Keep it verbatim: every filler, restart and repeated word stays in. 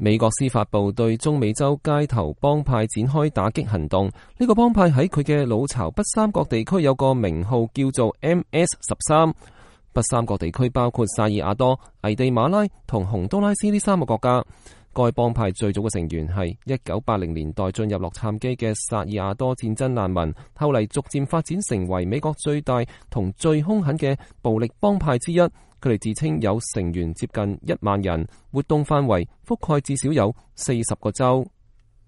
美國司法部對中美洲街頭幫派展開打擊行動。呢個幫派喺佢嘅老巢北三角地區有個名號叫做 M S 十三。北三角地區包括薩爾瓦多、危地馬拉同洪都拉斯呢三個國家。該幫派最早嘅成員係一九八零年代進入洛杉磯嘅薩爾瓦多戰爭難民，後嚟逐漸發展成為美國最大同最兇狠嘅暴力幫派之一。佢哋自稱有成員接近一萬人，活動範圍覆蓋至少有四十個州。